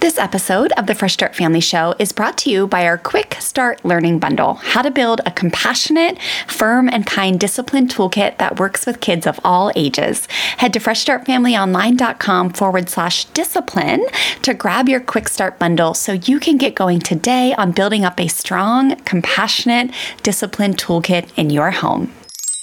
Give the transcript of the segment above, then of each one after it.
This episode of the Fresh Start Family Show is brought to you by our Quick Start Learning Bundle, how to build a compassionate, firm, and kind discipline toolkit that works with kids of all ages. Head to freshstartfamilyonline.com/discipline to grab your Quick Start Bundle so you can get going today on building up a strong, compassionate discipline toolkit in your home.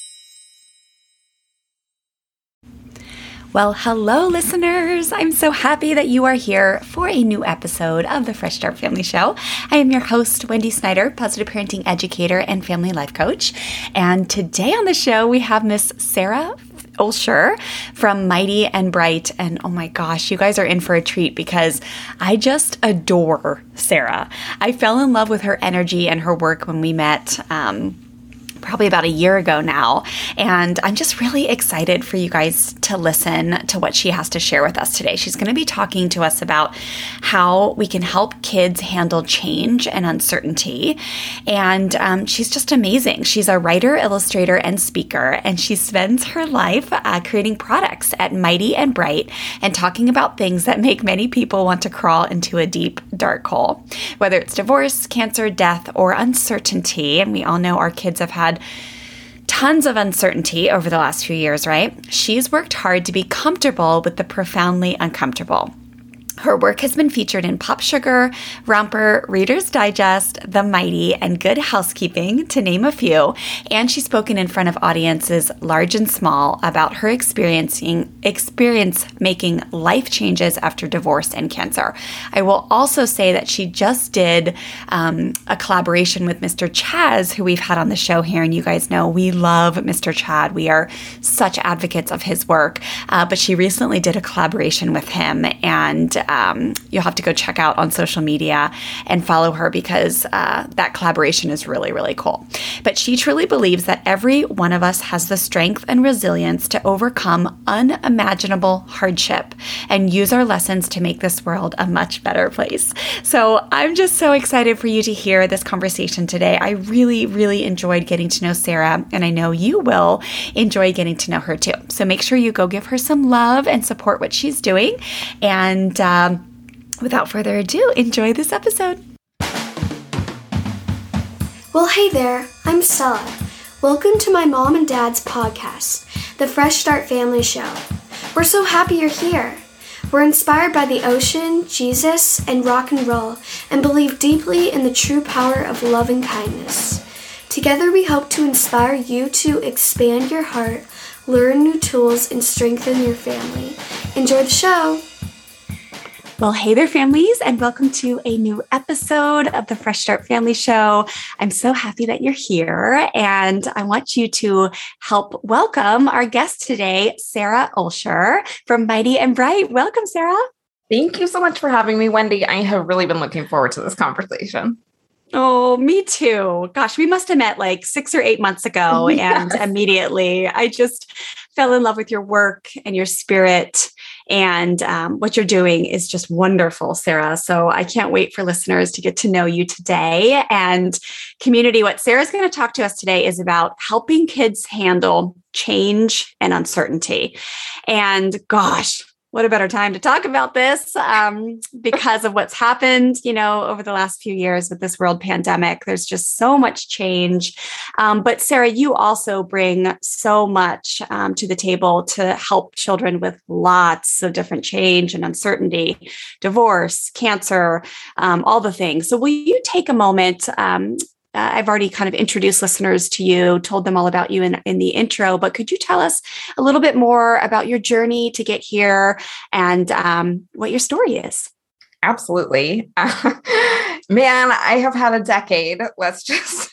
Well, hello, listeners. I'm so happy that you are here for a new episode of the Fresh Start Family Show. I am your host, Wendy Snyder, positive parenting educator and family life coach. And today on the show, we have Miss Sarah Olsher from Mighty and Bright. And oh my gosh, you guys are in for a treat because I just adore Sarah. I fell in love with her energy and her work when we met, probably about a year ago now. And I'm just really excited for you guys to listen to what she has to share with us today. She's going to be talking to us about how we can help kids handle change and uncertainty. And she's just amazing. She's a writer, illustrator, and speaker, and she spends her life creating products at Mighty and Bright and talking about things that make many people want to crawl into a deep, dark hole. Whether it's divorce, cancer, death, or uncertainty, and we all know our kids have had tons of uncertainty over the last few years, right? She's worked hard to be comfortable with the profoundly uncomfortable. Her work has been featured in Pop Sugar, Romper, Reader's Digest, The Mighty, and Good Housekeeping, to name a few. And she's spoken in front of audiences large and small about her experience making life changes after divorce and cancer. I will also say that she just did a collaboration with Mr. Chaz, who we've had on the show here. And you guys know we love Mr. Chad. We are such advocates of his work. But she recently did a collaboration with him, and you'll have to go check out on social media and follow her because that collaboration is really, really cool. But she truly believes that every one of us has the strength and resilience to overcome unimaginable hardship and use our lessons to make this world a much better place. So I'm just so excited for you to hear this conversation today. I really, really enjoyed getting to know Sarah, and I know you will enjoy getting to know her too. So make sure you go give her some love and support what she's doing. And without further ado, enjoy this episode. Well, hey there, I'm Stella. Welcome to my mom and dad's podcast, The Fresh Start Family Show. We're so happy you're here. We're inspired by the ocean, Jesus, and rock and roll, and believe deeply in the true power of love and kindness. Together we hope to inspire you to expand your heart, learn new tools, and strengthen your family. Enjoy the show. Well, hey there, families, and welcome to a new episode of the Fresh Start Family Show. I'm so happy that you're here, and I want you to help welcome our guest today, Sarah Olsher from Mighty and Bright. Welcome, Sarah. Thank you so much for having me, Wendy. I have really been looking forward to this conversation. Oh, me too. Gosh, we must have met like 6 or 8 months ago, yes. And immediately I just fell in love with your work and your spirit. And what you're doing is just wonderful, Sarah. So I can't wait for listeners to get to know you today. And community, what Sarah's going to talk to us today is about helping kids handle change and uncertainty. And gosh, what a better time to talk about this because of what's happened, over the last few years with this world pandemic. There's just so much change. But Sarah, you also bring so much to the table to help children with lots of different change and uncertainty, divorce, cancer, all the things. So will you take a moment? I've already kind of introduced listeners to you, told them all about you in the intro, but could you tell us a little bit more about your journey to get here and what your story is? Absolutely. Man, I have had a decade. Let's just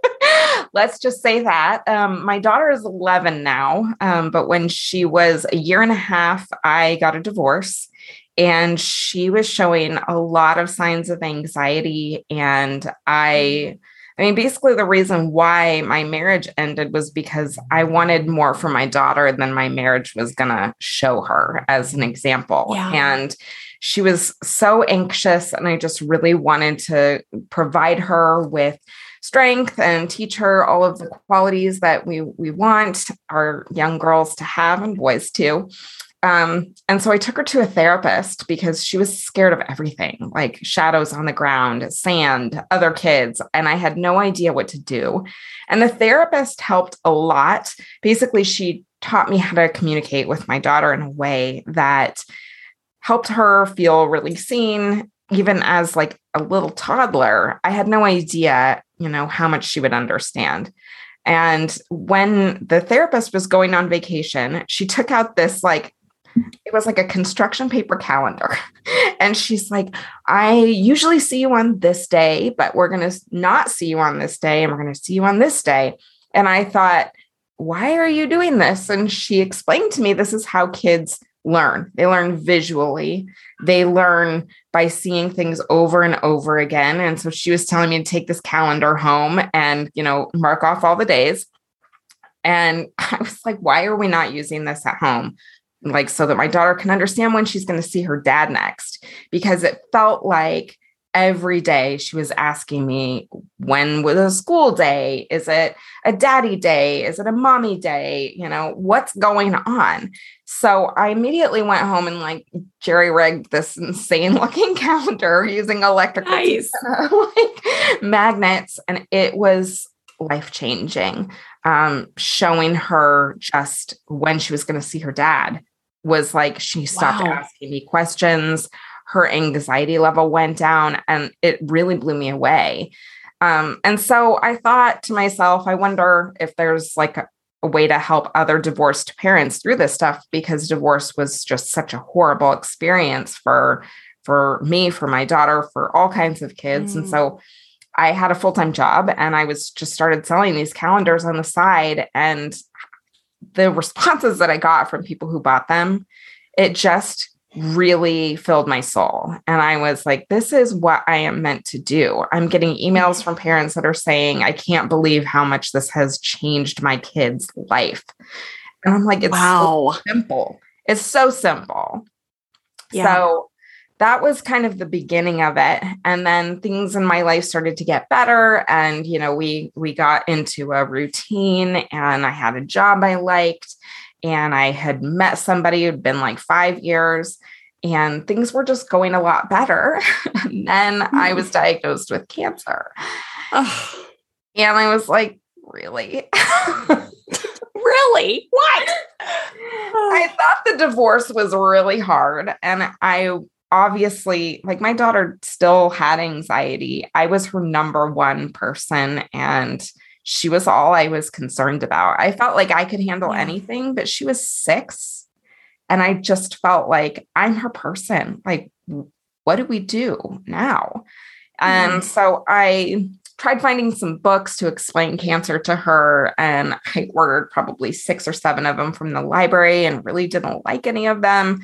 say that. My daughter is 11 now, but when she was a year and a half, I got a divorce. And she was showing a lot of signs of anxiety. And basically the reason why my marriage ended was because I wanted more for my daughter than my marriage was going to show her, as an example. Yeah. And she was so anxious, and I just really wanted to provide her with strength and teach her all of the qualities that we want our young girls to have, and boys too. And so I took her to a therapist because she was scared of everything, like shadows on the ground, sand, other kids, and I had no idea what to do. And the therapist helped a lot. Basically, she taught me how to communicate with my daughter in a way that helped her feel really seen. Even as like a little toddler, I had no idea, how much she would understand. And when the therapist was going on vacation, she took out this it was like a construction paper calendar. And she's like, I usually see you on this day, but we're going to not see you on this day. And we're going to see you on this day. And I thought, why are you doing this? And she explained to me, this is how kids learn. They learn visually. They learn by seeing things over and over again. And so she was telling me to take this calendar home and, mark off all the days. And I was like, why are we not using this at home? So that my daughter can understand when she's going to see her dad next, because it felt like every day she was asking me, when was a school day? Is it a daddy day? Is it a mommy day? What's going on? So I immediately went home and jerry-rigged this insane looking calendar using electrical magnets. And it was life-changing. Showing her just when she was going to see her dad was she stopped asking me questions. Her anxiety level went down and it really blew me away. And so I thought to myself, I wonder if there's a way to help other divorced parents through this stuff, because divorce was just such a horrible experience for me, for my daughter, for all kinds of kids. And so I had a full-time job and I was just started selling these calendars on the side, and the responses that I got from people who bought them, it just really filled my soul. And I was like, this is what I am meant to do. I'm getting emails from parents that are saying, I can't believe how much this has changed my kid's life. And I'm like, it's so simple. It's so simple. Yeah. So that was kind of the beginning of it. And then things in my life started to get better. And, we got into a routine, and I had a job I liked, and I had met somebody who'd been 5 years, and things were just going a lot better. And then I was diagnosed with cancer. Oh. And I was like, really? Really? What? I thought the divorce was really hard. And I obviously, my daughter still had anxiety. I was her number one person, and she was all I was concerned about. I felt like I could handle anything, but she was 6. And I just felt like I'm her person. What do we do now? And so I tried finding some books to explain cancer to her. And I ordered probably 6 or 7 of them from the library and really didn't like any of them.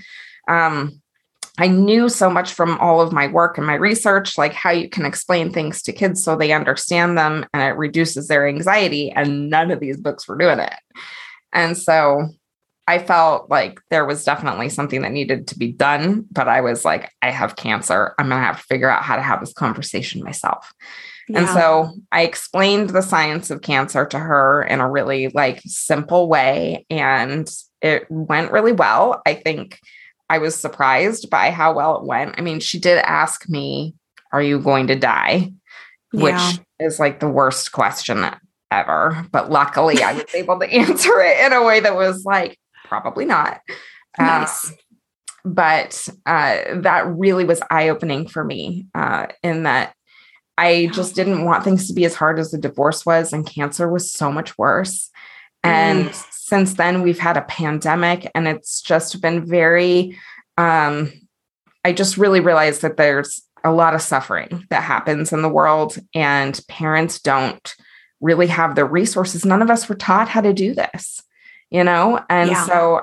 I knew so much from all of my work and my research, how you can explain things to kids so they understand them and it reduces their anxiety. And none of these books were doing it. And so I felt like there was definitely something that needed to be done. But I was like, I have cancer. I'm going to have to figure out how to have this conversation myself. Yeah. And so I explained the science of cancer to her in a really simple way. And it went really well. I think I was surprised by how well it went. I mean, she did ask me, are you going to die? Which is the worst question ever. But luckily I was able to answer it in a way that was probably not. Nice. But that really was eye-opening for me in that I just didn't want things to be as hard as the divorce was. And cancer was so much worse. And since then, we've had a pandemic, and it's just been very, I just really realized that there's a lot of suffering that happens in the world, and parents don't really have the resources. None of us were taught how to do this, And so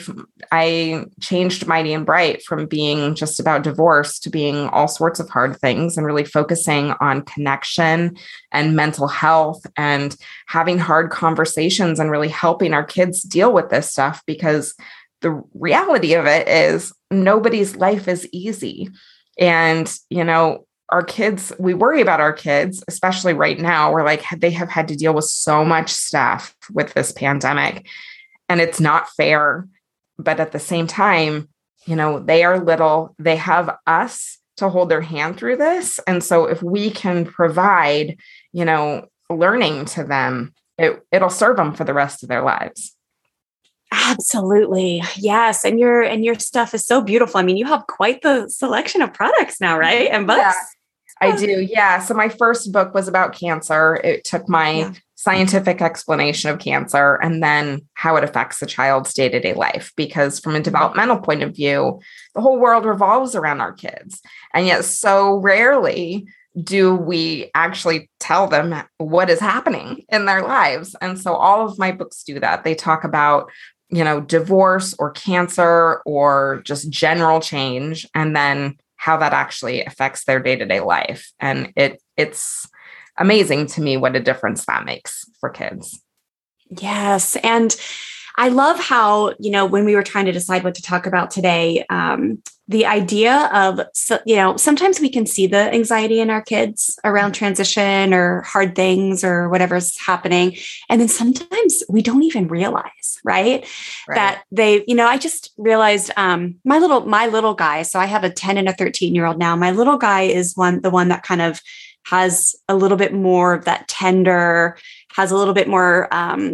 I changed Mighty and Bright from being just about divorce to being all sorts of hard things, and really focusing on connection and mental health and having hard conversations and really helping our kids deal with this stuff, because the reality of it is nobody's life is easy. And, our kids, we worry about our kids, especially right now, where they have had to deal with so much stuff with this pandemic. And it's not fair. But at the same time, they are little, they have us to hold their hand through this. And so if we can provide, learning to them, it'll serve them for the rest of their lives. Absolutely. Yes. And your stuff is so beautiful. I mean, you have quite the selection of products now, right? And books. Yeah, I do. Yeah. So my first book was about cancer. It took my scientific explanation of cancer and then how it affects the child's day-to-day life. Because from a developmental point of view, the whole world revolves around our kids. And yet so rarely do we actually tell them what is happening in their lives. And so all of my books do that. They talk about, divorce or cancer or just general change, and then how that actually affects their day-to-day life. And it's amazing to me what a difference that makes for kids. Yes. And I love how, when we were trying to decide what to talk about today, the idea of, sometimes we can see the anxiety in our kids around transition or hard things or whatever's happening. And then sometimes we don't even realize, right? That they, I just realized my little guy, so I have a 10 and a 13-year-old now. My little guy is the one that kind of has a little bit more of that tender, has a little bit more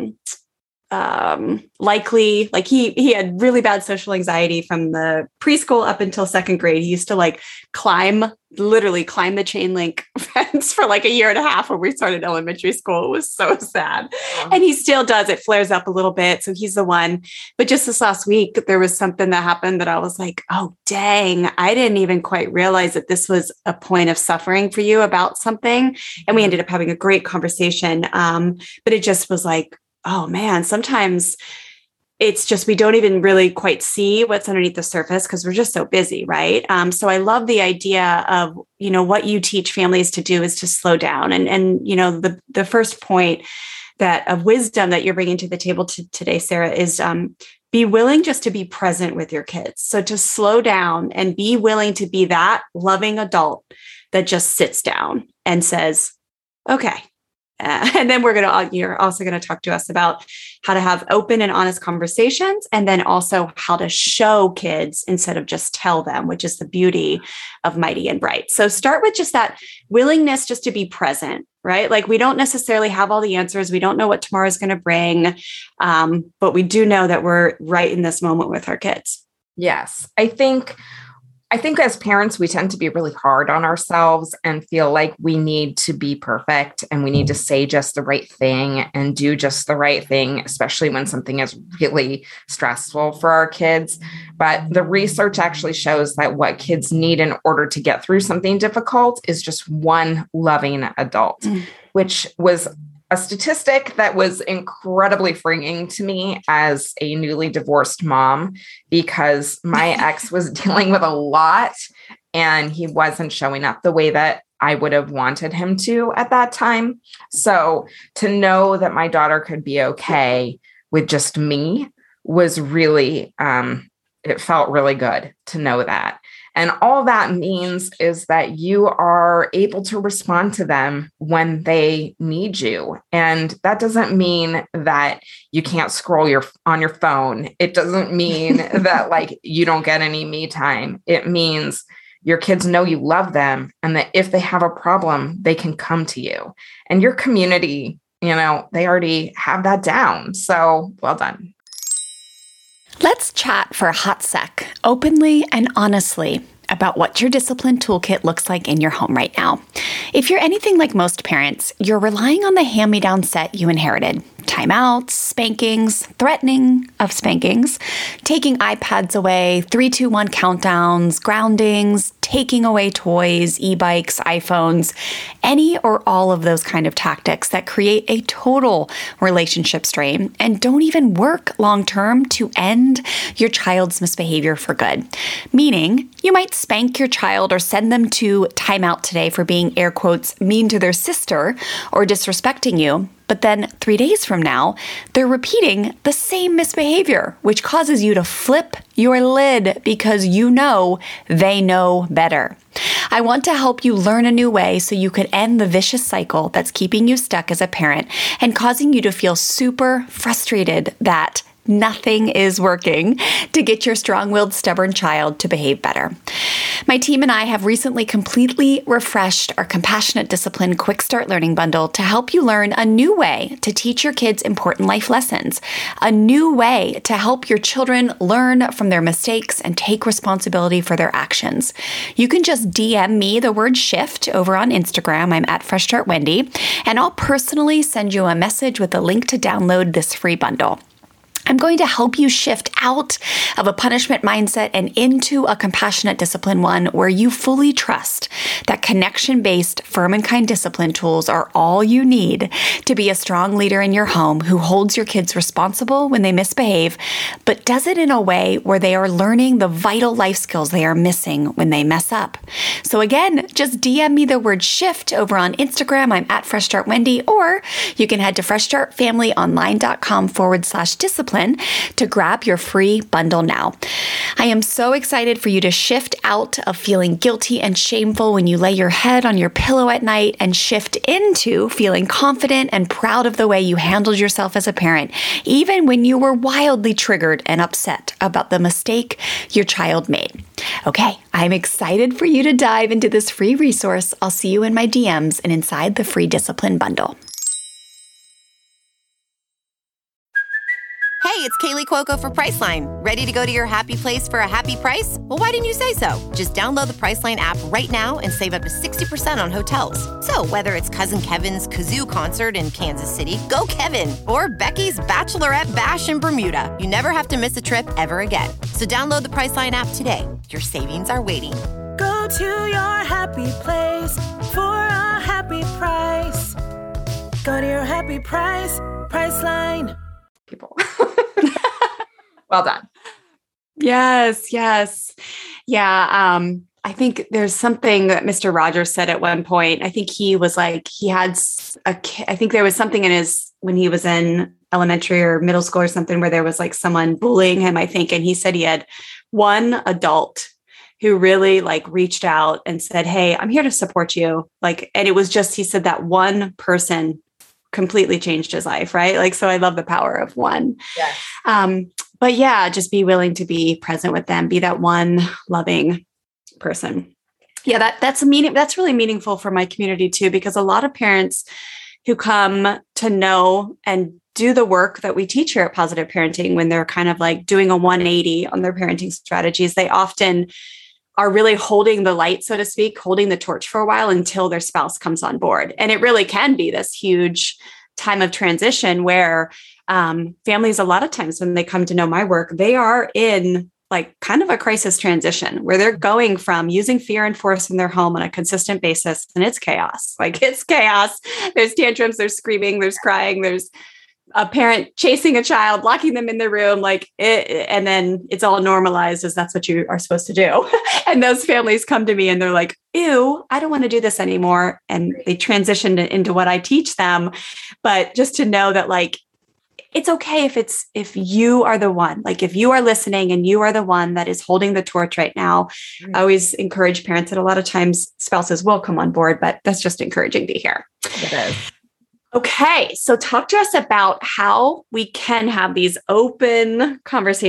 likely, like he had really bad social anxiety from the preschool up until second grade. He used to literally climb the chain link fence for like a year and a half when we started elementary school. It was so sad. And he still does. It flares up a little bit. So he's the one. But just this last week, there was something that happened that I was like, oh, dang, I didn't even quite realize that this was a point of suffering for you about something. And we ended up having a great conversation. But it just was like, oh man, sometimes it's just, we don't even really quite see what's underneath the surface because we're just so busy. Right. So I love the idea of, what you teach families to do is to slow down. And the first point of wisdom that you're bringing to the table today, Sarah, is be willing just to be present with your kids. So to slow down and be willing to be that loving adult that just sits down and says, okay. And then you're also going to talk to us about how to have open and honest conversations, and then also how to show kids instead of just tell them, which is the beauty of Mighty and Bright. So start with just that willingness just to be present, right? Like we don't necessarily have all the answers. We don't know what tomorrow is going to bring, but we do know that we're right in this moment with our kids. Yes. I think as parents, we tend to be really hard on ourselves and feel like we need to be perfect and we need to say just the right thing and do just the right thing, especially when something is really stressful for our kids. But the research actually shows that what kids need in order to get through something difficult is just one loving adult, which was a statistic that was incredibly freeing to me as a newly divorced mom, because my ex was dealing with a lot and he wasn't showing up the way that I would have wanted him to at that time. So to know that my daughter could be okay with just me was really, it felt really good to know that. And all that means is that you are able to respond to them when they need you. And that doesn't mean that you can't scroll on your phone. It doesn't mean that you don't get any me time. It means your kids know you love them and that if they have a problem, they can come to you. And your community, they already have that down. So well done. Let's chat for a hot sec, openly and honestly, about what your discipline toolkit looks like in your home right now. If you're anything like most parents, you're relying on the hand-me-down set you inherited. Timeouts, spankings, threatening of spankings, taking iPads away, 3-2-1 countdowns, groundings, taking away toys, e-bikes, iPhones, any or all of those kind of tactics that create a total relationship strain and don't even work long-term to end your child's misbehavior for good. Meaning, you might spank your child or send them to timeout today for being, air quotes, mean to their sister or disrespecting you. But then 3 days from now, they're repeating the same misbehavior, which causes you to flip your lid because you know they know better. I want to help you learn a new way so you can end the vicious cycle that's keeping you stuck as a parent and causing you to feel super frustrated that nothing is working to get your strong-willed, stubborn child to behave better. My team and I have recently completely refreshed our Compassionate Discipline Quick Start Learning Bundle to help you learn a new way to teach your kids important life lessons, a new way to help your children learn from their mistakes and take responsibility for their actions. You can just DM me the word shift over on Instagram. I'm at Fresh Start Wendy, and I'll personally send you a message with a link to download this free bundle. I'm going to help you shift out of a punishment mindset and into a compassionate discipline one where you fully trust that connection-based, firm and kind discipline tools are all you need to be a strong leader in your home who holds your kids responsible when they misbehave, but does it in a way where they are learning the vital life skills they are missing when they mess up. So again, just DM me the word shift over on Instagram. I'm at Fresh Start Wendy, or you can head to freshstartfamilyonline.com/discipline to grab your free bundle now. I am so excited for you to shift out of feeling guilty and shameful when you lay your head on your pillow at night and shift into feeling confident and proud of the way you handled yourself as a parent, even when you were wildly triggered and upset about the mistake your child made. Okay, I'm excited for you to dive into this free resource. I'll see you in my DMs and inside the free discipline bundle. Hey, it's Kaylee Cuoco for Priceline. Ready to go to your happy place for a happy price? Well, why didn't you say so? Just download the Priceline app right now and save up to 60% on hotels. So whether it's Cousin Kevin's Kazoo Concert in Kansas City, go Kevin, or Becky's Bachelorette Bash in Bermuda, you never have to miss a trip ever again. So download the Priceline app today. Your savings are waiting. Go to your happy place for a happy price. Go to your happy price, Priceline. People. Well done. Yes. Yeah. I think there's something that Mr. Rogers said at one point. I think he was like, I think there was something when he was in elementary or middle school or something where there was like someone bullying him, I think. And he said he had one adult who really like reached out and said, "Hey, I'm here to support you." Like, and it was just, he said that one person completely changed his life. Right. Like, so I love the power of one. Yes. But yeah, just be willing to be present with them, be that one loving person. Yeah. That's really meaningful for my community too, because a lot of parents who come to know and do the work that we teach here at Positive Parenting, when they're kind of like doing a 180 on their parenting strategies, they often are really holding the light, so to speak, holding the torch for a while until their spouse comes on board. And it really can be this huge time of transition where families, a lot of times when they come to know my work, they are in like kind of a crisis transition where they're going from using fear and force in their home on a consistent basis. And it's chaos. Like, it's chaos. There's tantrums, there's screaming, there's crying, there's a parent chasing a child, locking them in their room, and then it's all normalized as that's what you are supposed to do. And those families come to me and they're like, "Ew, I don't want to do this anymore." And they transitioned into what I teach them. But just to know that like, it's okay if you are the one, like if you are listening and you are the one that is holding the torch right now. I always encourage parents, and a lot of times spouses will come on board, but that's just encouraging to hear. It is. Okay, so talk to us about how we can have these open and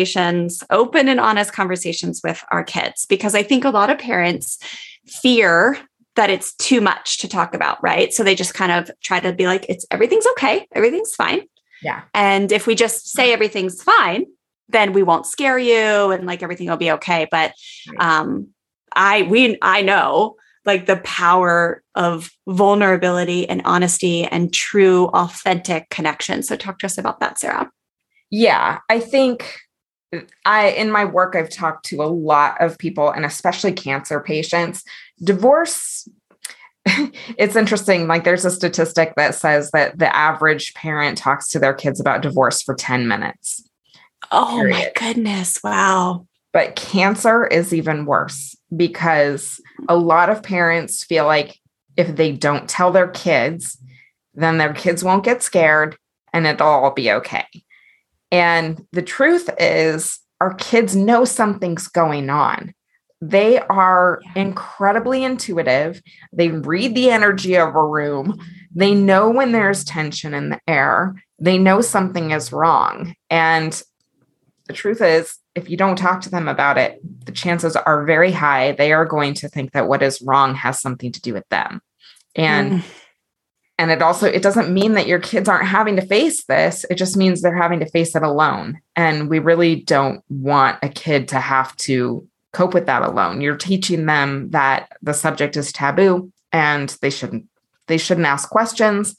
honest conversations with our kids, because I think a lot of parents fear that it's too much to talk about, right? So they just kind of try to be like, everything's okay, everything's fine. Yeah. And if we just say everything's fine, then we won't scare you and like everything will be okay. But I know like the power of vulnerability and honesty and true, authentic connection. So talk to us about that, Sarah. Yeah, I think in my work, I've talked to a lot of people, and especially cancer patients. Divorce, it's interesting. Like, there's a statistic that says that the average parent talks to their kids about divorce for 10 minutes. Oh my goodness. Wow. But cancer is even worse, because a lot of parents feel like if they don't tell their kids, then their kids won't get scared and it'll all be okay. And the truth is, our kids know something's going on. They are incredibly intuitive. They read the energy of a room. They know when there's tension in the air. They know something is wrong. And the truth is, if you don't talk to them about it, the chances are very high they are going to think that what is wrong has something to do with them. And it doesn't mean that your kids aren't having to face this. It just means they're having to face it alone. And we really don't want a kid to have to cope with that alone. You're teaching them that the subject is taboo and they shouldn't ask questions.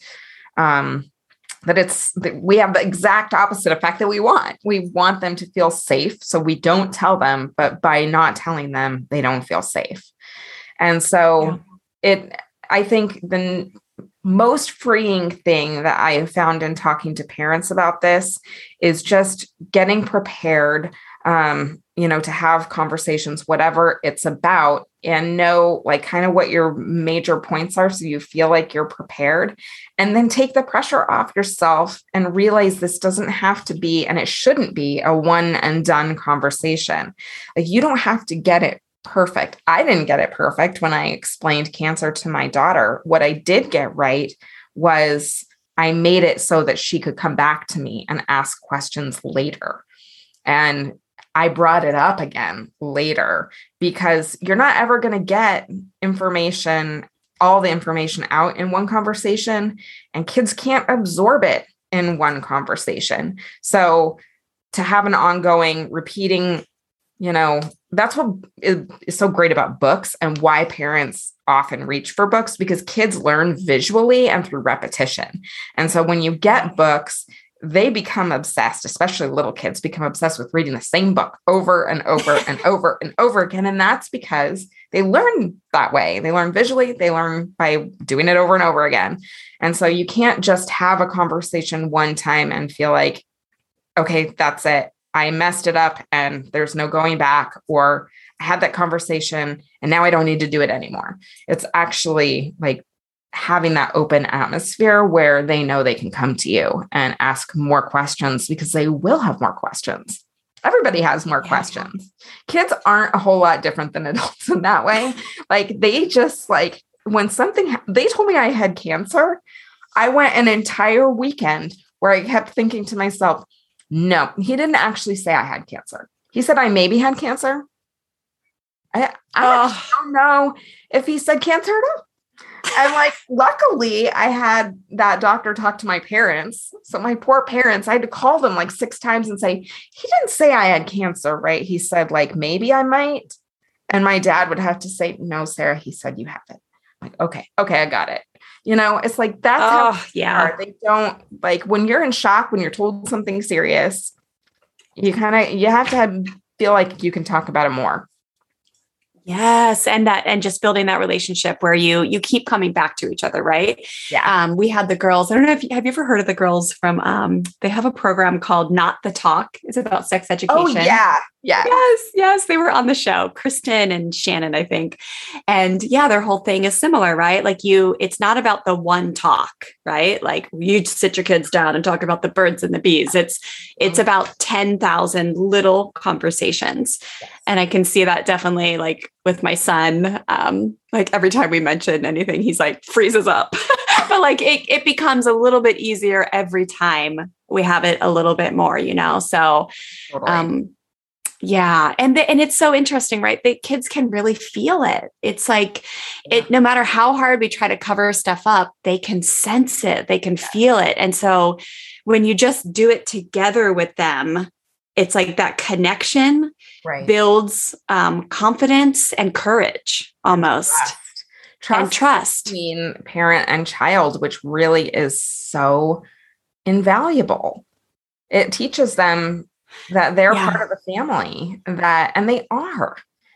That we have the exact opposite effect that we want. We want them to feel safe. So we don't tell them, but by not telling them, they don't feel safe. And so I think the most freeing thing that I have found in talking to parents about this is just getting prepared, to have conversations, whatever it's about, and know like kind of what your major points are. So you feel like you're prepared, and then take the pressure off yourself and realize this doesn't have to be, and it shouldn't be, a one and done conversation. Like you don't have to get it perfect. I didn't get it perfect when I explained cancer to my daughter. What I did get right was I made it so that she could come back to me and ask questions later. And I brought it up again later, because you're not ever going to get all the information out in one conversation, and kids can't absorb it in one conversation. So to have an ongoing repeating, that's what is so great about books and why parents often reach for books, because kids learn visually and through repetition. And so when you get books, they become obsessed, especially little kids become obsessed with reading the same book over and over and over and over again. And that's because they learn that way. They learn visually, they learn by doing it over and over again. And so you can't just have a conversation one time and feel like, okay, that's it. I messed it up and there's no going back, or I had that conversation and now I don't need to do it anymore. It's actually like having that open atmosphere where they know they can come to you and ask more questions, because they will have more questions. Everybody has more questions. Kids aren't a whole lot different than adults in that way. Like they just like when they told me I had cancer, I went an entire weekend where I kept thinking to myself, no, he didn't actually say I had cancer. He said I maybe had cancer. I don't know if he said cancer at all. And like, luckily I had that doctor talk to my parents. So my poor parents, I had to call them like 6 times and say, he didn't say I had cancer, right? He said like, maybe I might. And my dad would have to say, no, Sarah, he said you have it. I'm like, okay, I got it. It's like, that's how they don't like when you're in shock, when you're told something serious, you have to feel like you can talk about it more. Yes. And just building that relationship where you keep coming back to each other. Right. Yeah. We had the girls, I don't know have you ever heard of the girls from, they have a program called Not the Talk. It's about sex education. Oh yeah. Yeah. Yes. They were on the show, Kristen and Shannon, I think. And yeah, their whole thing is similar, right? Like it's not about the one talk, right? Like you sit your kids down and talk about the birds and the bees. It's about 10,000 little conversations. Yes. And I can see that definitely like with my son, like every time we mention anything, he's like freezes up, but like it becomes a little bit easier every time we have it a little bit more, so, totally. Yeah. And it's so interesting, right? The kids can really feel it. It's like no matter how hard we try to cover stuff up, they can sense it, they can feel it. And so when you just do it together with them, it's like that connection builds confidence and courage almost. Trust between parent and child, which really is so invaluable. It teaches them that they're part of the family, and they are.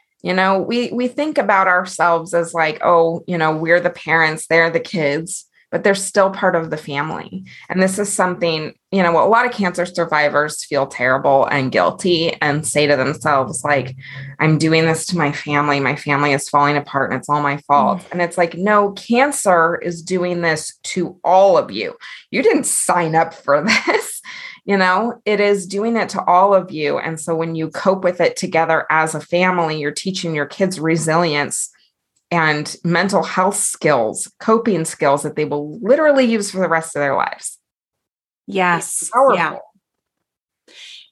We think about ourselves as like, we're the parents, they're the kids, but they're still part of the family. And this is something, a lot of cancer survivors feel terrible and guilty and say to themselves, like, I'm doing this to my family is falling apart and it's all my fault. And it's like, no, cancer is doing this to all of you. You didn't sign up for this. It is doing it to all of you. And so when you cope with it together as a family, you're teaching your kids resilience and mental health skills, coping skills that they will literally use for the rest of their lives. Yes. It's powerful.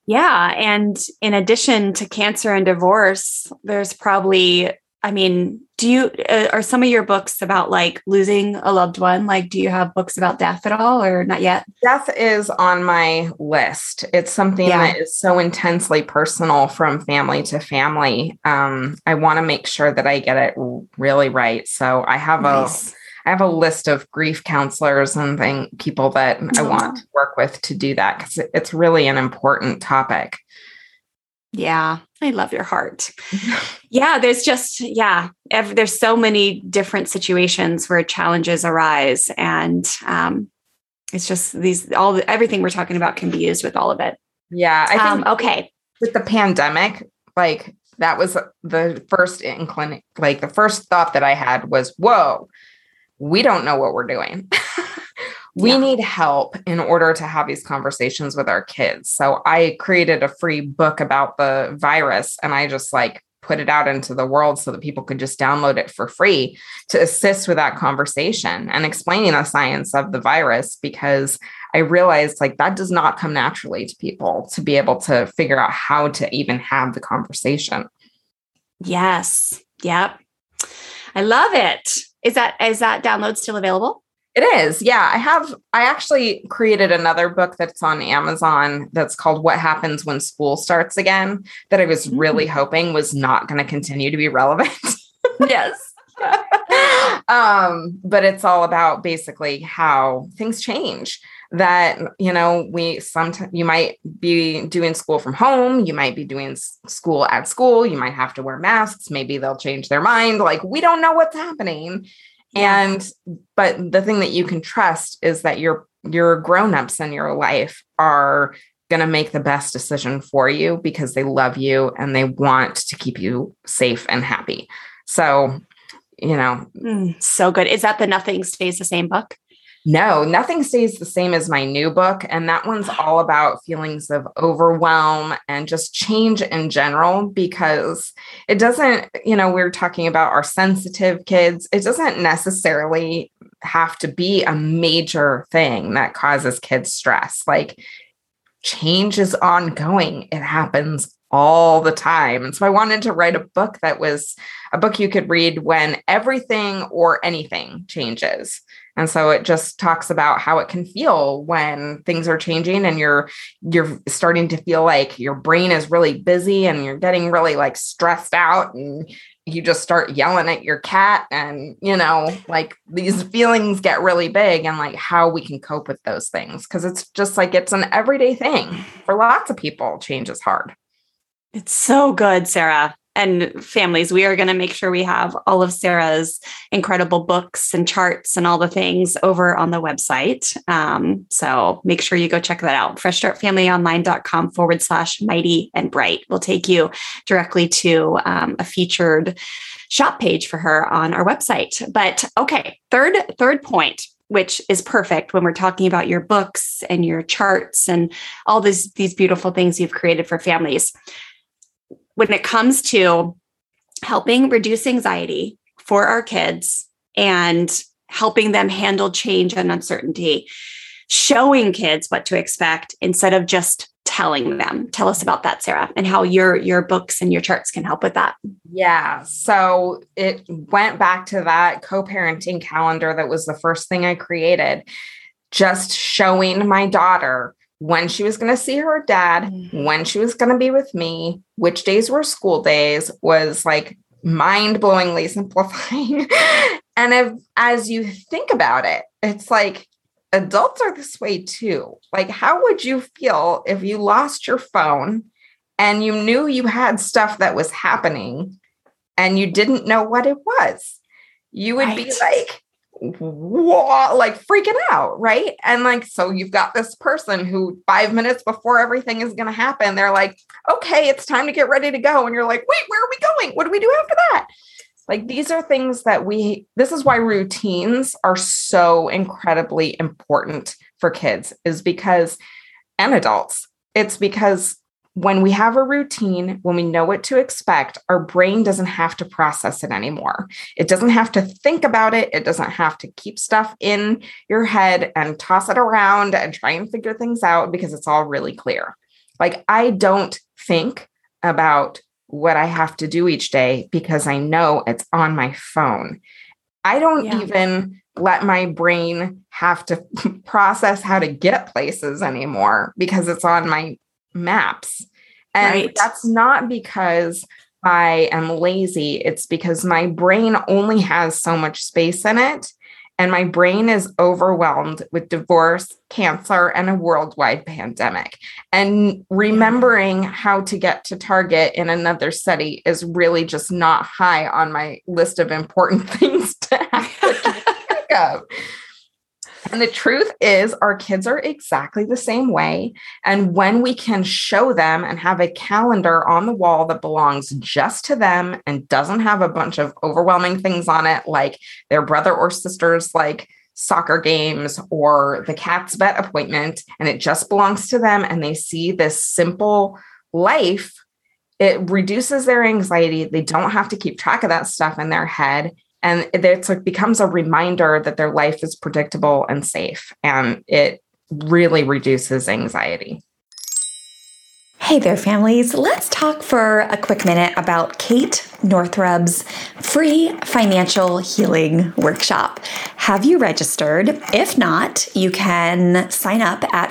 Yeah. And in addition to cancer and divorce, there's probably, I mean, are some of your books about like losing a loved one? Like, do you have books about death at all or not yet? Death is on my list. It's something that is so intensely personal from family to family. I want to make sure that I get it really right. So I have a list of grief counselors and people that I want to work with to do that because it's really an important topic. Yeah, I love your heart. Yeah, there's there's so many different situations where challenges arise, and it's just everything we're talking about can be used with all of it. Yeah, I think okay. With the pandemic, like that was the first the first thought that I had was, whoa, we don't know what we're doing. We need help in order to have these conversations with our kids. So I created a free book about the virus and I just put it out into the world so that people could just download it for free to assist with that conversation and explaining the science of the virus, because I realized that does not come naturally to people to be able to figure out how to even have the conversation. Yes. Yep. I love it. Is that download still available? It is. Yeah. I actually created another book that's on Amazon that's called What Happens When School Starts Again, that I was really hoping was not going to continue to be relevant. Yes. But it's all about basically how things change. That, you might be doing school from home. You might be doing school at school. You might have to wear masks. Maybe they'll change their mind. We don't know what's happening. Yeah. But the thing that you can trust is that your grownups in your life are going to make the best decision for you because they love you and they want to keep you safe and happy. So, so good. Is that the Nothing Stays the Same book? No, Nothing Stays the Same is my new book. And that one's all about feelings of overwhelm and just change in general, because it doesn't, we're talking about our sensitive kids. It doesn't necessarily have to be a major thing that causes kids stress. Change is ongoing. It happens all the time. And so I wanted to write a book that was a book you could read when everything or anything changes. And so it just talks about how it can feel when things are changing and you're starting to feel like your brain is really busy and you're getting really stressed out and you just start yelling at your cat and, these feelings get really big and how we can cope with those things. Cause it's just it's an everyday thing for lots of people. Change is hard. It's so good, Sarah. And families, we are going to make sure we have all of Sarah's incredible books and charts and all the things over on the website. So make sure you go check that out. freshstartfamilyonline.com/mighty and bright will take you directly to a featured shop page for her on our website. But okay, third point, which is perfect when we're talking about your books and your charts and all these beautiful things you've created for families. When it comes to helping reduce anxiety for our kids and helping them handle change and uncertainty, showing kids what to expect instead of just telling them. Tell us about that, Sarah, and how your books and your charts can help with that. Yeah. So it went back to that co-parenting calendar that was the first thing I created, just showing my daughter when she was going to see her dad, when she was going to be with me, which days were school days, was mind-blowingly simplifying. And as you think about it, it's adults are this way too. How would you feel if you lost your phone and you knew you had stuff that was happening and you didn't know what it was? You would be whoa, freaking out, right? And so you've got this person who 5 minutes before everything is going to happen, they're okay, it's time to get ready to go. And you're wait, where are we going? What do we do after that? These are things that this is why routines are so incredibly important for kids and adults. It's because when we have a routine, when we know what to expect, our brain doesn't have to process it anymore. It doesn't have to think about it. It doesn't have to keep stuff in your head and toss it around and try and figure things out because it's all really clear. Like, I don't think about what I have to do each day because I know it's on my phone. I don't even let my brain have to process how to get places anymore because it's on my maps. And that's not because I am lazy. It's because my brain only has so much space in it. And my brain is overwhelmed with divorce, cancer, and a worldwide pandemic. And remembering how to get to Target in another city is really just not high on my list of important things to have to think of. And the truth is, our kids are exactly the same way. And when we can show them and have a calendar on the wall that belongs just to them and doesn't have a bunch of overwhelming things on it, like their brother or sister's like soccer games or the cat's vet appointment, and it just belongs to them, and they see this simple life, it reduces their anxiety. They don't have to keep track of that stuff in their head. And it becomes a reminder that their life is predictable and safe, and it really reduces anxiety. Hey there, families. Let's talk for a quick minute about Kate Northrup's free financial healing workshop. Have you registered? If not, you can sign up at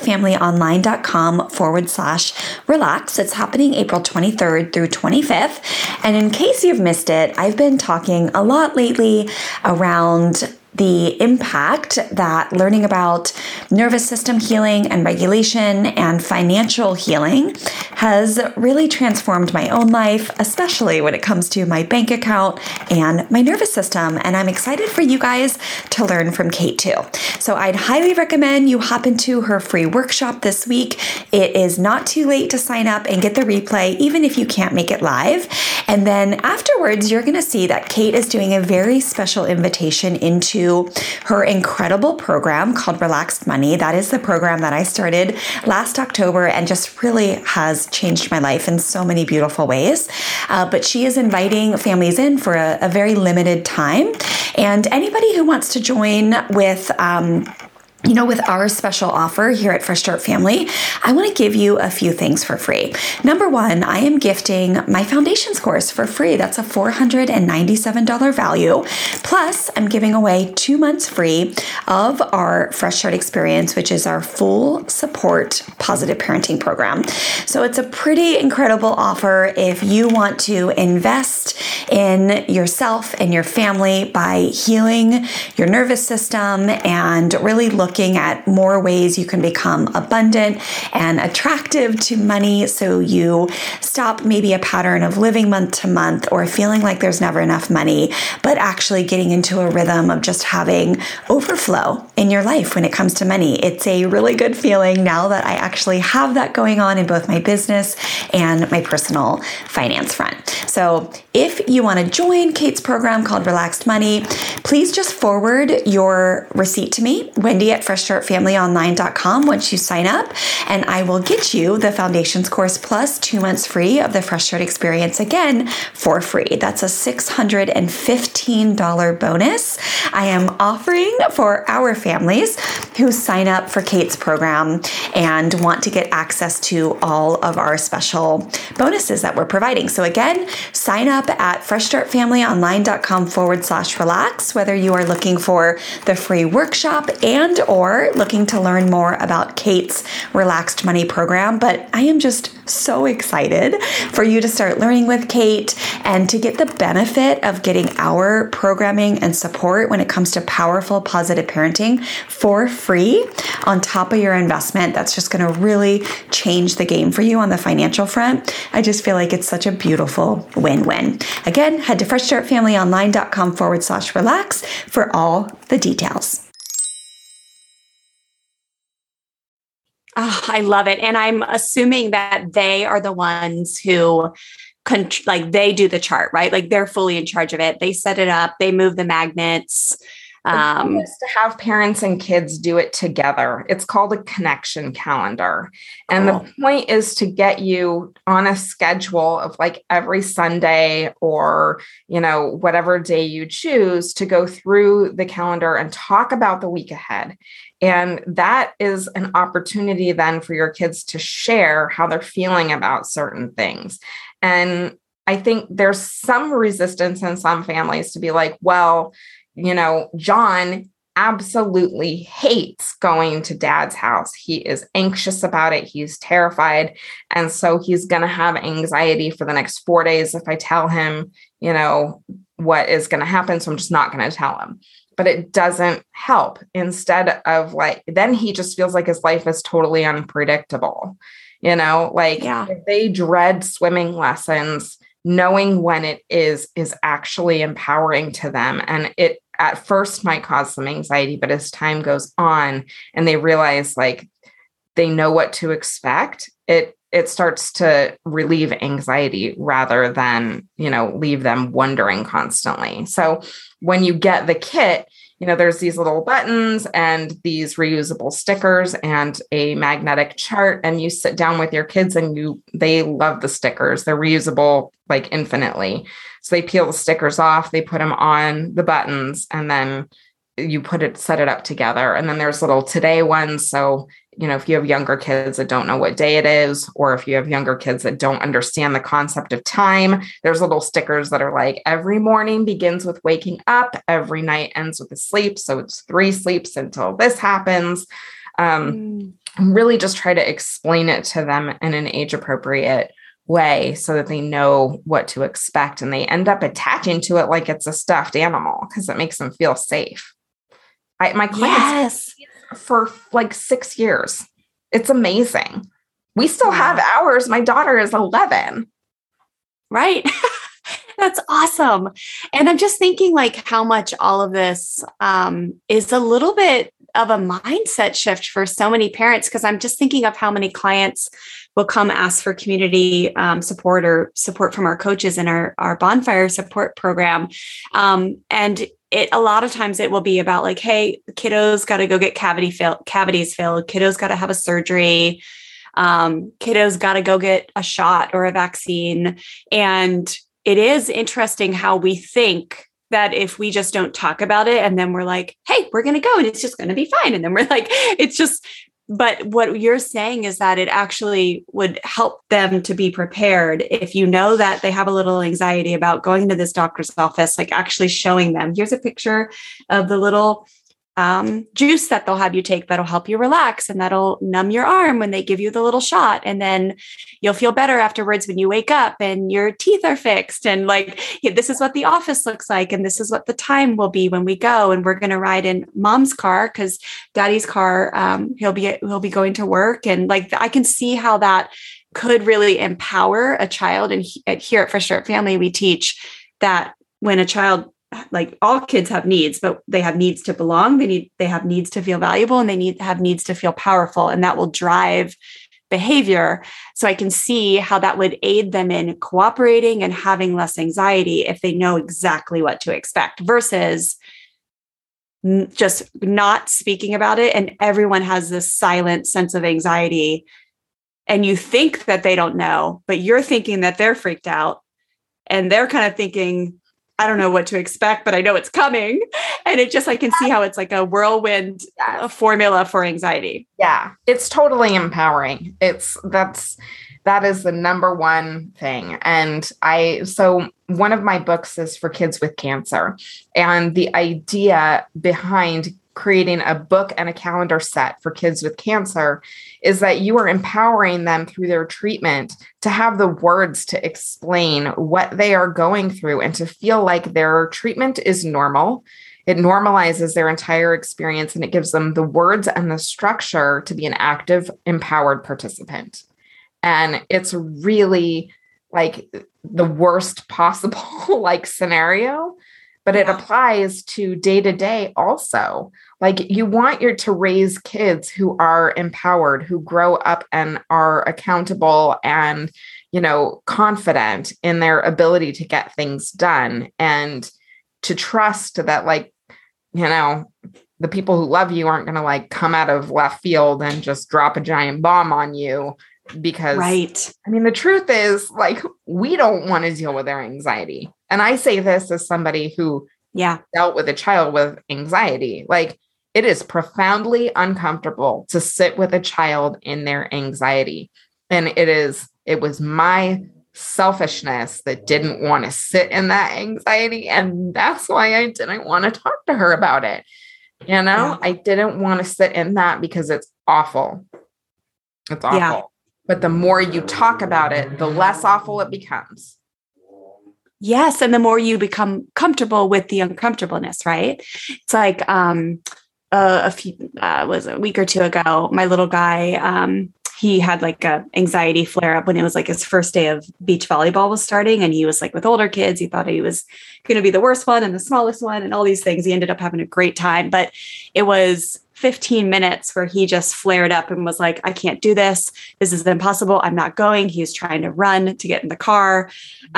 freshstartfamilyonline.com/relax. It's happening April 23rd through 25th. And in case you've missed it, I've been talking a lot lately around the impact that learning about nervous system healing and regulation and financial healing has really transformed my own life, especially when it comes to my bank account and my nervous system. And I'm excited for you guys to learn from Kate too. So I'd highly recommend you hop into her free workshop this week. It is not too late to sign up and get the replay, even if you can't make it live. And then afterwards, you're going to see that Kate is doing a very special invitation into her incredible program called Relaxed Money. That is the program that I started last October and just really has changed my life in so many beautiful ways. But she is inviting families in for a very limited time. And anybody who wants to join with with our special offer here at Fresh Start Family, I want to give you a few things for free. Number one, I am gifting my foundations course for free. That's a $497 value. Plus, I'm giving away 2 months free of our Fresh Start experience, which is our full support positive parenting program. So it's a pretty incredible offer if you want to invest in yourself and your family by healing your nervous system and really looking at more ways you can become abundant and attractive to money so you stop maybe a pattern of living month to month or feeling like there's never enough money, but actually getting into a rhythm of just having overflow in your life when it comes to money. It's a really good feeling now that I actually have that going on in both my business and my personal finance front. So if you want to join Kate's program called Relaxed Money, please just forward your receipt to me, Wendy at freshstartfamilyonline.com, once you sign up, and I will get you the foundations course plus 2 months free of the Fresh Start experience again for free. That's a $615 bonus I am offering for our families who sign up for Kate's program and want to get access to all of our special bonuses that we're providing. So again, sign up at freshstartfamilyonline.com/relax, whether you are looking for the free workshop and or looking to learn more about Kate's Relaxed Money program. But I am just so excited for you to start learning with Kate and to get the benefit of getting our programming and support when it comes to powerful positive parenting for free on top of your investment. That's just going to really change the game for you on the financial front. I just feel like it's such a beautiful win-win. Again, head to freshstartfamilyonline.com/relax for all the details. Oh, I love it. And I'm assuming that they are the ones who they do the chart, right? Like they're fully in charge of it. They set it up, they move the magnets. The goal is to have parents and kids do it together. It's called a connection calendar. And the point is to get you on a schedule of like every Sunday or, whatever day you choose to go through the calendar and talk about the week ahead. And that is an opportunity then for your kids to share how they're feeling about certain things. And I think there's some resistance in some families to be like, well, John absolutely hates going to dad's house. He is anxious about it. He's terrified. And so he's going to have anxiety for the next 4 days if I tell him, what is going to happen. So I'm just not going to tell him. But it doesn't help. Instead of then he just feels like his life is totally unpredictable. If they dread swimming lessons, knowing when it is actually empowering to them. And it at first might cause some anxiety, but as time goes on and they realize they know what to expect, it starts to relieve anxiety rather than, leave them wondering constantly. So when you get the kit, there's these little buttons and these reusable stickers and a magnetic chart, and you sit down with your kids and they love the stickers. They're reusable infinitely. So they peel the stickers off, they put them on the buttons, and then you set it up together. And then there's little today ones. So, if you have younger kids that don't know what day it is, or if you have younger kids that don't understand the concept of time, there's little stickers that are like, every morning begins with waking up, every night ends with a sleep. So it's 3 sleeps until this happens. Really just try to explain it to them in an age appropriate way so that they know what to expect, and they end up attaching to it like it's a stuffed animal because it makes them feel safe. My clients for 6 years. It's amazing. We still have ours. My daughter is 11. Right. That's awesome. And I'm just thinking how much all of this is a little bit of a mindset shift for so many parents, because I'm just thinking of how many clients will come ask for community support or support from our coaches in our bonfire support program. And a lot of times it will be about hey, kiddo's got to go get cavities filled. Kiddo's got to have a surgery. Kiddo's got to go get a shot or a vaccine. And it is interesting how we think that if we just don't talk about it and then we're like, hey, we're going to go and it's just going to be fine. And then we're like, but what you're saying is that it actually would help them to be prepared if you know that they have a little anxiety about going to this doctor's office, actually showing them, here's a picture of the little juice that they'll have you take that'll help you relax and that'll numb your arm when they give you the little shot. And then you'll feel better afterwards when you wake up and your teeth are fixed. And this is what the office looks like. And this is what the time will be when we go. And we're going to ride in mom's car because daddy's car, he'll be going to work. And I can see how that could really empower a child. And here at Fresh Start Family, we teach that when a child, all kids have needs, but they have needs to belong. They have needs to feel valuable, and they have needs to feel powerful, and that will drive behavior. So I can see how that would aid them in cooperating and having less anxiety if they know exactly what to expect versus just not speaking about it. And everyone has this silent sense of anxiety, and you think that they don't know, but you're thinking that they're freaked out, and they're kind of thinking, I don't know what to expect, but I know it's coming. And I can see how it's a whirlwind formula for anxiety. Yeah, it's totally empowering. That is the number one thing. And so one of my books is for kids with cancer. And the idea behind creating a book and a calendar set for kids with cancer is that you are empowering them through their treatment to have the words to explain what they are going through and to feel like their treatment is normal. It normalizes their entire experience, and it gives them the words and the structure to be an active, empowered participant. And it's really the worst possible scenario, but it applies to day to day also. You want to raise kids who are empowered, who grow up and are accountable and, confident in their ability to get things done, and to trust that the people who love you aren't going to like come out of left field and just drop a giant bomb on you because, right. I mean, the truth is like, we don't want to deal with their anxiety. And I say this as somebody who dealt with a child with anxiety. Like, it is profoundly uncomfortable to sit with a child in their anxiety. And it was my selfishness that didn't want to sit in that anxiety. And that's why I didn't want to talk to her about it. I didn't want to sit in that because it's awful. It's awful. Yeah. But the more you talk about it, the less awful it becomes. Yes. And the more you become comfortable with the uncomfortableness, right? It's like was a week or two ago, my little guy, he had like a anxiety flare up when it was like his first day of beach volleyball was starting. And he was like with older kids, he thought he was going to be the worst one and the smallest one and all these things. He ended up having a great time, but it was 15 minutes where he just flared up and was like, I can't do this. This is impossible. I'm not going. He was trying to run to get in the car.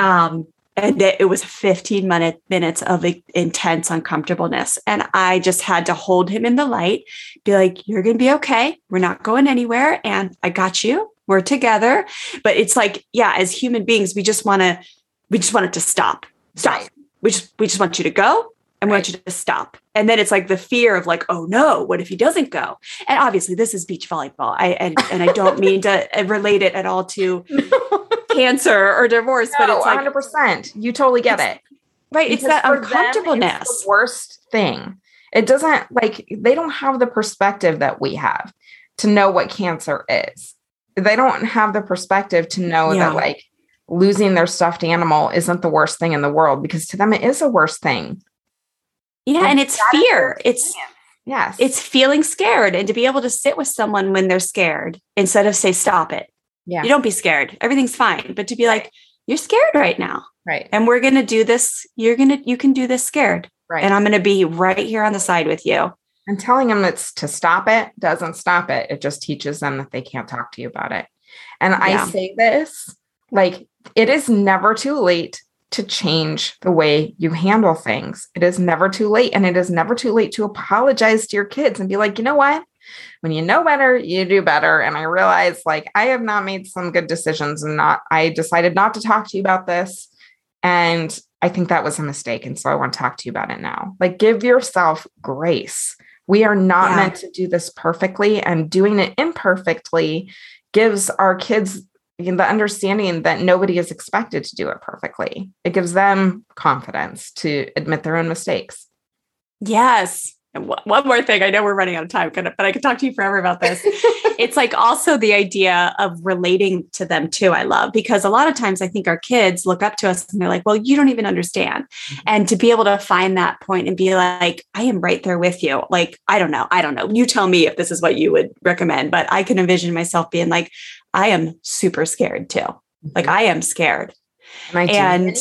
And it was 15 minutes of intense uncomfortableness. And I just had to hold him in the light, be like, you're going to be okay. We're not going anywhere. And I got you. We're together. But it's like, as human beings, we just want it to stop. Stop. We just want you to go and we want you to stop. And then it's like the fear of like, oh no, what if he doesn't go? And obviously this is beach volleyball. I don't mean to relate it at all to cancer or divorce, but it's like 100%. You totally get it. Right. Because it's that uncomfortableness. It's the worst thing. It doesn't they don't have the perspective that we have to know what cancer is. They don't have the perspective to know that like losing their stuffed animal isn't the worst thing in the world, because to them it is the worst thing. Yeah. And it's fear. It's feeling scared, and to be able to sit with someone when they're scared instead of say, stop it. Yeah. You don't be scared. Everything's fine. But to be like, you're scared right now. Right. And we're going to do this. You can do this scared. Right. And I'm going to be right here on the side with you. And telling them it's to stop it doesn't stop it. It just teaches them that they can't talk to you about it. And I say this, like, it is never too late to change the way you handle things. It is never too late. And it is never too late to apologize to your kids and be like, you know what? When you know better, you do better. And I realized like, I have not made some good decisions and I decided not to talk to you about this. And I think that was a mistake. And so I want to talk to you about it now. Like, give yourself grace. We are not meant to do this perfectly, and doing it imperfectly gives our kids the understanding that nobody is expected to do it perfectly. It gives them confidence to admit their own mistakes. Yes. And one more thing, I know we're running out of time, but I could talk to you forever about this. It's like also the idea of relating to them too. I love, because a lot of times I think our kids look up to us and they're like, well, you don't even understand. Mm-hmm. And to be able to find that point and be like, I am right there with you. Like, I don't know. You tell me if this is what you would recommend, but I can envision myself being like, I am super scared too. Mm-hmm. Like, I am scared. And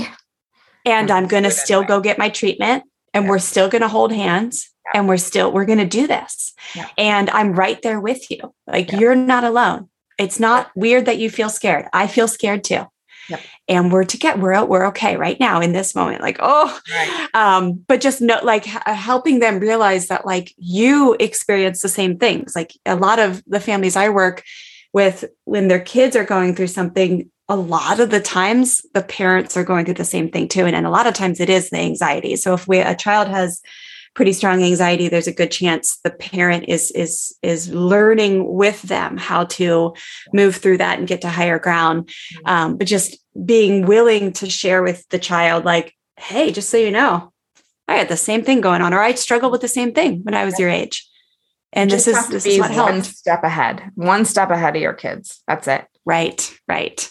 I'm going to still go get my treatment. And we're still going to hold hands, and we're going to do this. Yeah. And I'm right there with you. Like, you're not alone. It's not weird that you feel scared. I feel scared too. Yep. And we're okay right now in this moment. Like, but just like helping them realize that like you experience the same things. Like, a lot of the families I work with, when their kids are going through something, a lot of the times the parents are going through the same thing too. And a lot of times it is the anxiety. So if a child has pretty strong anxiety, there's a good chance the parent is learning with them how to move through that and get to higher ground. But just being willing to share with the child, like, hey, just so you know, I had the same thing going on, or I struggled with the same thing when I was your age. And this is what helped. One step ahead of your kids. That's it. Right.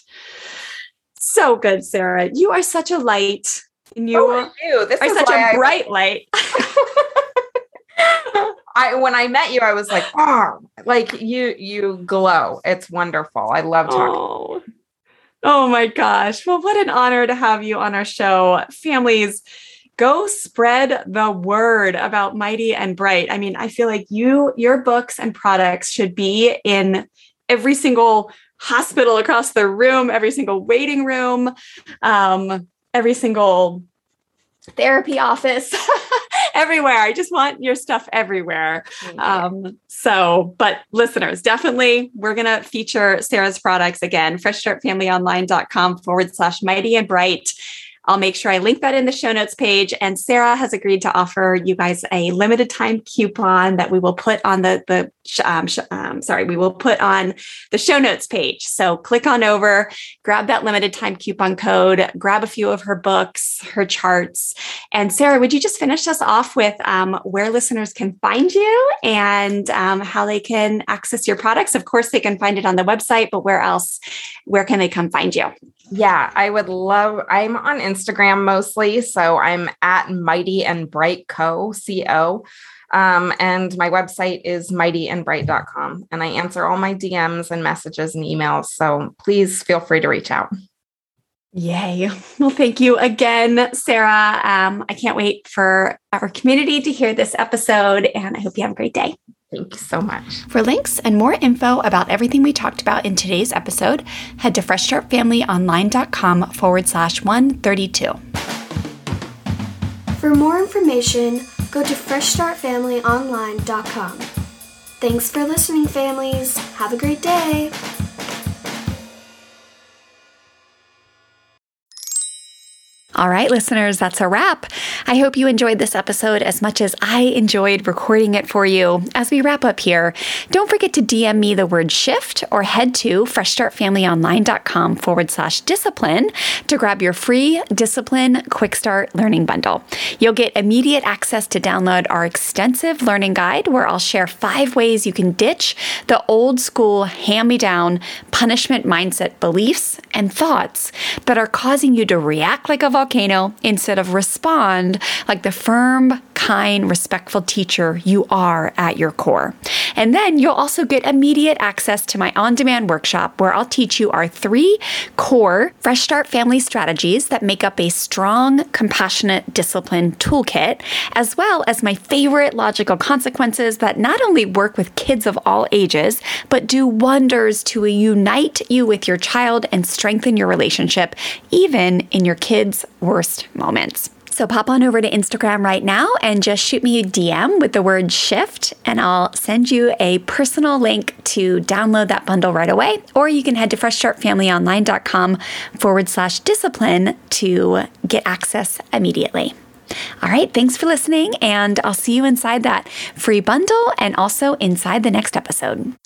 So good, Sarah. You are such a light. And you are such a bright light. When I met you, I was like, oh, like you glow. It's wonderful. I love talking. Oh my gosh. Well, what an honor to have you on our show. Families, go spread the word about Mighty and Bright. I mean, I feel like your books and products should be in every single hospital across the room, every single waiting room, every single therapy office. everywhere. I just want your stuff everywhere. But listeners, definitely we're going to feature Sarah's products again, freshstartfamilyonline.com/mighty and bright. I'll make sure I link that in the show notes page. And Sarah has agreed to offer you guys a limited time coupon that we will put on the show notes page. So click on over, grab that limited time coupon code, grab a few of her books, her charts. And Sarah, would you just finish us off with where listeners can find you and how they can access your products? Of course, they can find it on the website, but where else? Where can they come find you? Yeah, I'm on Instagram mostly. So I'm at Mighty and Bright Co. And my website is mightyandbright.com. And I answer all my DMs and messages and emails. So please feel free to reach out. Yay. Well, thank you again, Sarah. I can't wait for our community to hear this episode, and I hope you have a great day. Thank you so much. For links and more info about everything we talked about in today's episode, head to freshstartfamilyonline.com/132. For more information, go to freshstartfamilyonline.com. Thanks for listening, families. Have a great day. All right, listeners, that's a wrap. I hope you enjoyed this episode as much as I enjoyed recording it for you. As we wrap up here, don't forget to DM me the word shift or head to freshstartfamilyonline.com/discipline to grab your free Discipline Quick Start Learning Bundle. You'll get immediate access to download our extensive learning guide where I'll share 5 ways you can ditch the old school hand-me-down punishment mindset beliefs and thoughts that are causing you to react like a volcano instead of respond like the firm, kind, respectful teacher you are at your core. And then you'll also get immediate access to my on-demand workshop where I'll teach you our 3 core Fresh Start family strategies that make up a strong, compassionate discipline toolkit, as well as my favorite logical consequences that not only work with kids of all ages, but do wonders to unite you with your child and strengthen your relationship, even in your kids' worst moments. So pop on over to Instagram right now and just shoot me a DM with the word shift, and I'll send you a personal link to download that bundle right away. Or you can head to freshstartfamilyonline.com/discipline to get access immediately. All right, thanks for listening, and I'll see you inside that free bundle and also inside the next episode.